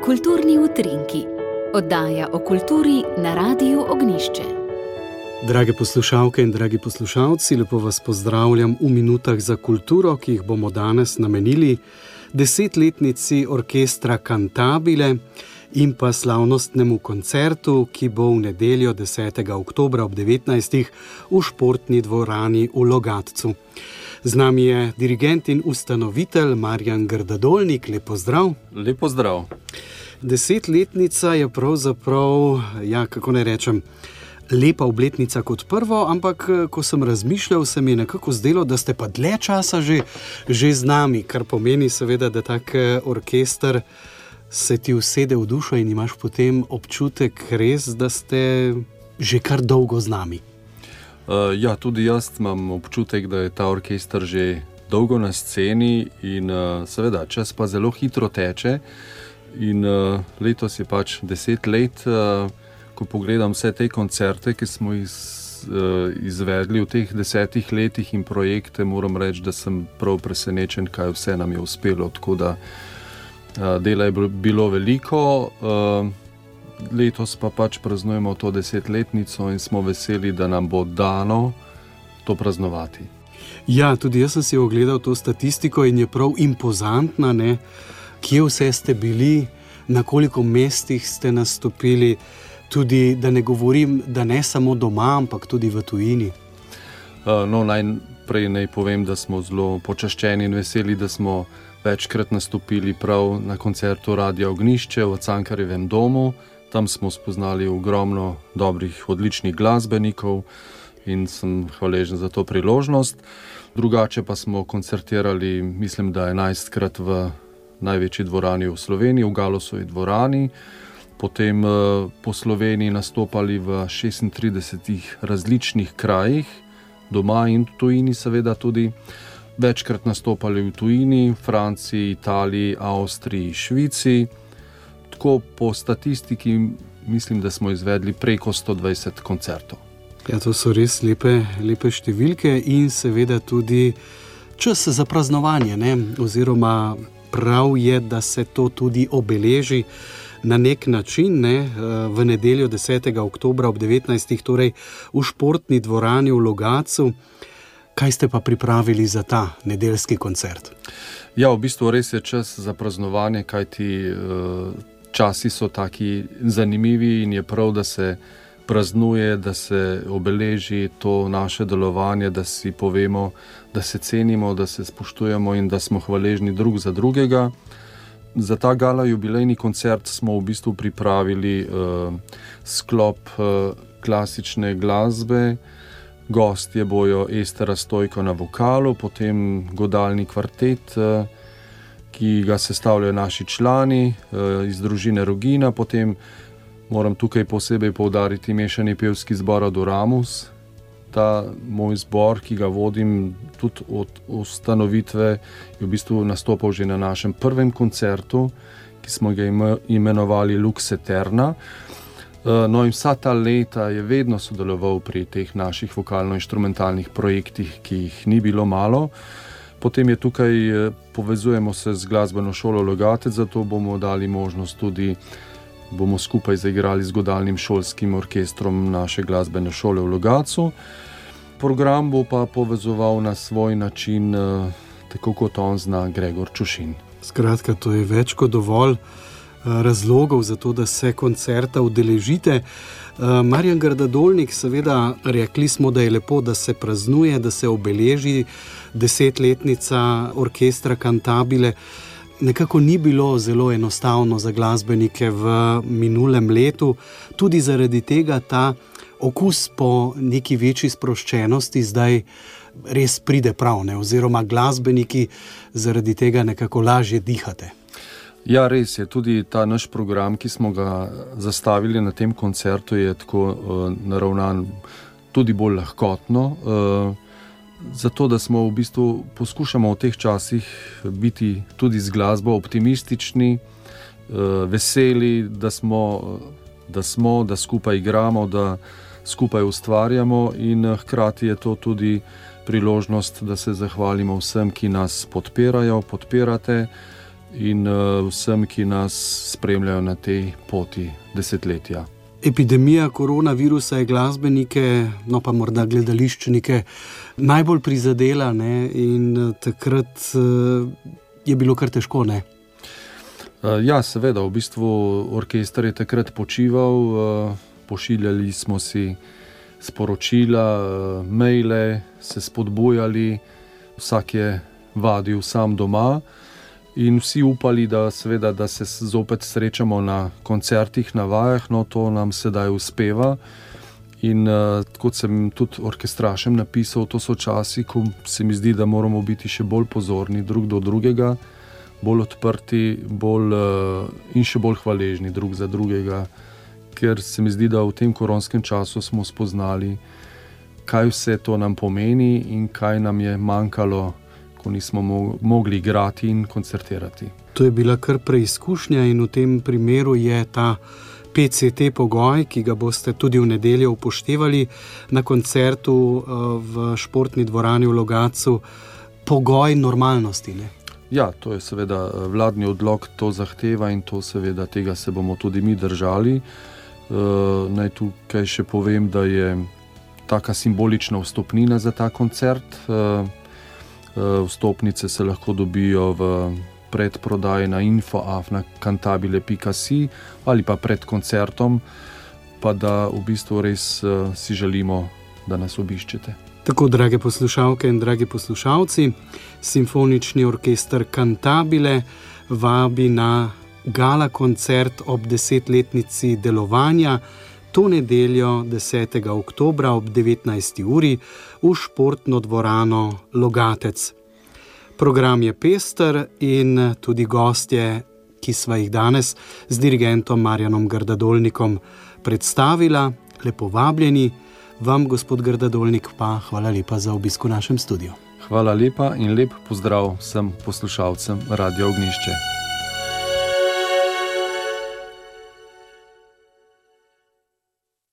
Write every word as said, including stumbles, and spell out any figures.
Kulturni utrinki, oddaja o kulturi na Radiu Ognjišče. Drage poslušalke in dragi poslušalci, lepo vas pozdravljam v minutah za kulturo, ki jih bomo danes namenili desetletnici orkestra Cantabile in pa slavnostnemu koncertu, ki bo v nedeljo desetega oktobra ob devetnajstih v športni dvorani v Logatcu. Z nami je dirigent in ustanovitelj Marjan Grdadolnik. Lep pozdrav. Lep pozdrav. Desetletnica je pravzaprav, ja, kako ne rečem, lepa obletnica kot prvo, ampak ko sem razmišljal, se mi je nekako zdelo, da ste pa dlje časa že, že z nami, kar pomeni seveda, da tak orkester se ti usede v dušo in imaš potem občutek res, da ste že kar dolgo z nami. Uh, ja, tudi jaz imam občutek, da je ta orkester že dolgo na sceni in uh, seveda čas pa zelo hitro teče in uh, letos je pač deset let, uh, ko pogledam vse te koncerte, ki smo jih uh, izvedli v teh desetih letih in projekte, moram reči, da sem prav presenečen, kaj vse nam je uspelo, tako da uh, dela je bilo veliko. Uh, Letos pa pač praznujemo to desetletnico in smo veseli, da nam bo dano to praznovati. Ja, tudi jaz sem si ogledal to statistiko in je prav impozantna, ne? Kje vse ste bili, na koliko mestih ste nastopili, tudi da ne govorim, da ne samo doma, ampak tudi v tujini. Uh, no, najprej naj povem, da smo zelo počaščeni in veseli, da smo večkrat nastopili prav na koncertu Radia Ognjišče v Cankarjevem domu. Tam smo spoznali ogromno dobrih, odličnih glasbenikov in sem hvaležen za to priložnost. Drugače pa smo koncertirali, mislim, da enajstkrat v največji dvorani v Sloveniji, v Galosovi dvorani. Potem po Sloveniji nastopali v šestintridesetih različnih krajih, doma in v tujini seveda tudi. Večkrat nastopali v tujini, v Franciji, Italiji, Avstriji, Švici. Tako po statistiki mislim, da smo izvedli preko sto dvajset koncertov. Ja, to so res lepe, lepe številke in seveda tudi čas za praznovanje, ne? Oziroma prav je, da se to tudi obeleži na nek način, ne? V nedeljo desetega oktobra ob devetnajstih, torej v športni dvorani v Logatcu. Kaj ste pa pripravili za ta nedeljski koncert? Ja, v bistvu res je čas za praznovanje, kajti uh, časi so taki zanimivi in je prav, da se praznuje, da se obeleži to naše delovanje, da si povemo, da se cenimo, da se spoštujemo in da smo hvaležni drug za drugega. Za ta gala jubilejni koncert smo v bistvu pripravili uh, sklop uh, klasične glasbe. Gostje bojo Ester Stojko na vokalu, potem godalni kvartet, uh, ki ga sestavljajo naši člani uh, iz družine Rogina, potem moram tukaj posebej poudariti mešani pevski zbor Adoramus. Ta moj zbor, ki ga vodim tudi od ustanovitve, je v bistvu nastopal že na našem prvem koncertu, ki smo ga imenovali Lux Eterna. No in vsa ta leta je vedno sodeloval pri teh naših vokalno-inštrumentalnih projektih, ki jih ni bilo malo. Potem je tukaj, povezujemo se z glasbeno šolo Logatec, zato bomo dali možnost tudi, bomo skupaj zaigrali z godalnim šolskim orkestrom naše glasbene šole v Logatcu. Program bo pa povezoval na svoj način, tako kot on zna, Gregor Čušin. Skratka, to je več kot dovolj razlogov za to, da se koncerta udeležite. Marjan Grdadolnik, seveda rekli smo, da je lepo, da se praznuje, da se obeleži desetletnica orkestra Cantabile. Nekako ni bilo zelo enostavno za glasbenike v minulem letu, tudi zaradi tega ta okus po neki večji sproščenosti zdaj res pride prav, ne? Oziroma glasbeniki zaradi tega nekako lažje dihate. Ja, res je, tudi ta naš program, ki smo ga zastavili na tem koncertu, je tako uh, naravnan tudi bolj lahkotno, uh, zato da smo v bistvu poskušamo v teh časih biti tudi z glasbo optimistični, uh, veseli, da smo, da smo, da skupaj igramo, da skupaj ustvarjamo in uh, hkrati je to tudi priložnost, da se zahvalimo vsem, ki nas podpirajo, podpirate. in uh, vsem, ki nas spremljajo na tej poti desetletja. Epidemija koronavirusa je glasbenike, no pa morda gledališčnike, najbolj prizadela, ne? In takrat uh, je bilo kar težko, ne? Uh, ja, seveda, v bistvu orkester je takrat počival, uh, pošiljali smo si sporočila, uh, maile, se spodbujali, vsak je vadil sam doma in vsi upali, da, seveda, da se zopet srečamo na koncertih, na vajah, no to nam sedaj uspeva. In uh, kot sem tudi orkestrašem napisal, to so časi, ko se mi zdi, da moramo biti še bolj pozorni drug do drugega, bolj odprti, bolj, uh, in še bolj hvaležni drug za drugega, ker se mi zdi, da v tem koronskem času smo spoznali, kaj vse to nam pomeni in kaj nam je manjkalo, ko nismo mogli igrati in koncertirati. To je bila kar preizkušnja in v tem primeru je ta P C T pogoj, ki ga boste tudi v nedeljo upoštevali na koncertu v športni dvorani v Logatcu, pogoj normalnosti, ne? Ja, to je seveda vladni odlok, to zahteva in to seveda tega se bomo tudi mi držali. Uh, naj tukaj še povem, da je taka simbolična vstopnina za ta koncert. Uh, uh, vstopnice se lahko dobijo v predprodaji na info afna cantabile pika si ali pa pred koncertom, pa da v bistvu res uh, si želimo, da nas obiščete. Tako, drage poslušalke in dragi poslušalci, Simfonični orkester Cantabile vabi na gala koncert ob desetletnici delovanja to nedeljo desetega oktobra ob devetnajsti uri v športno dvorano Logatec. Program je pester in tudi gostje, ki sva jih danes z dirigentom Marjanom Grdadolnikom predstavila, lepo vabljeni. Vam, gospod Grdadolnik, pa hvala lepa za obisk v našem studiu. Hvala lepa in lep pozdrav vsem poslušalcem Radia Ognjišče.